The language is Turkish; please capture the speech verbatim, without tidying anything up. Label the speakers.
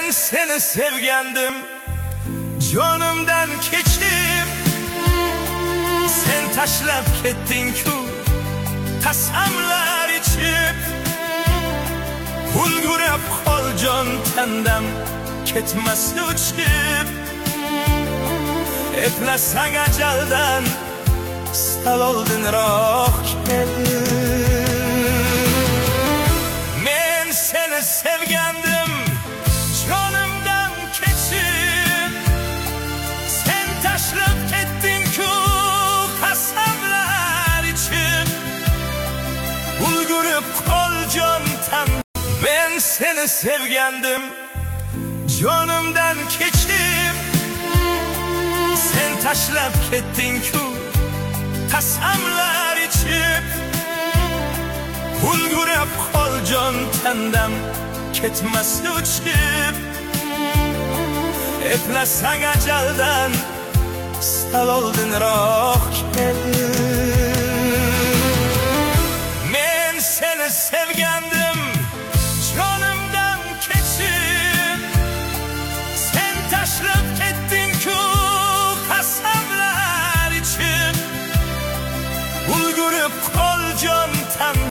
Speaker 1: Men seni sevgendim, canımdan keçip. Sen taşlap kettin ku tasamlar içip. Hulgurab qoljon tandam ketmas uchib. Eplasang ajaldan sal oldinroq kelib. Men seni sevgandim, jonimdan kechib. Sen tashlab ketding-ku qasamlar ichib. Ulgurib qoljon tan. Men seni sevgandim, jonimdan kechib. Sen tashlab ketding-ku qasamlar ichib. Ulgurib qoljon tandam ketmas uchib. Eplasang ajaldan sal oldinroq